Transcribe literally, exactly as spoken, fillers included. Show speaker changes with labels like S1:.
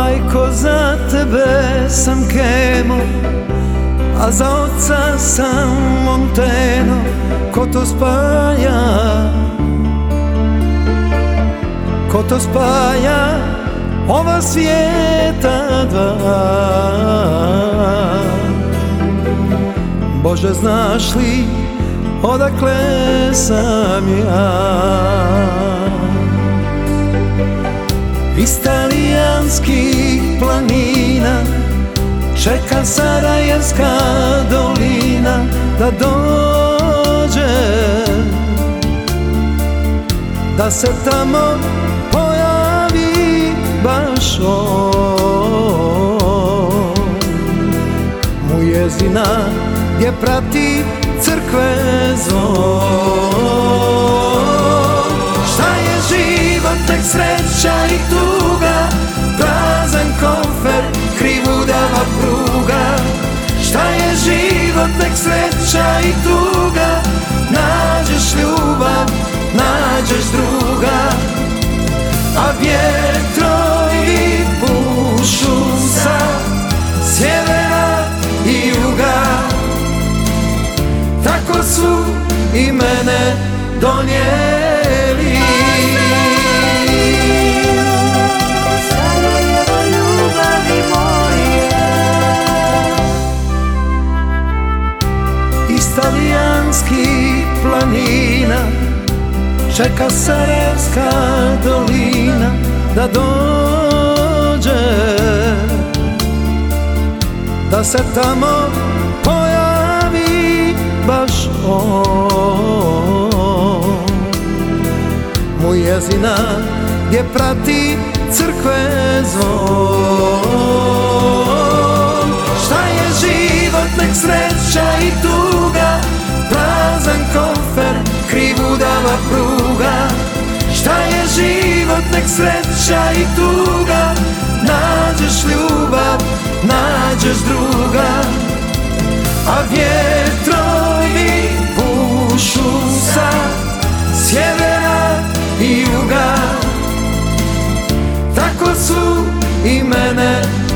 S1: Majko, za tebe sam kemo, a za oca sam Monteno. Ko to spaja, ko to spaja ova svijeta dva? Bože, znaš li odakle sam ja? Iz talijanskih planina čeka Sarajevska dolina da dođe, da se tamo pojavi baš on. Mujezina gdje prati crkve zvon. Šta je život, tek sreća i tuga, prazan kofer, krivudava pruga. Šta je život, tek sreća i tuga, nađeš ljubav, nađeš druga. A vjetrovi pušu sa sjevera i juga, tako su i mene donijeli. Sarajevo, ljubavi moje. Iz talijanskih planina čeka Sarajevska dolina da dođe, da se tamo pojavi baš on. Mujezina gdje prati crkve zvon. Šta je život, nek sreća i tuga, prazan kofer, krivudava pruga. Šta je život, nek sreća i tuga, nađeš ljubav, nađeš druga. A vjetrovi pušu sa sjevera i juga, tako su i mene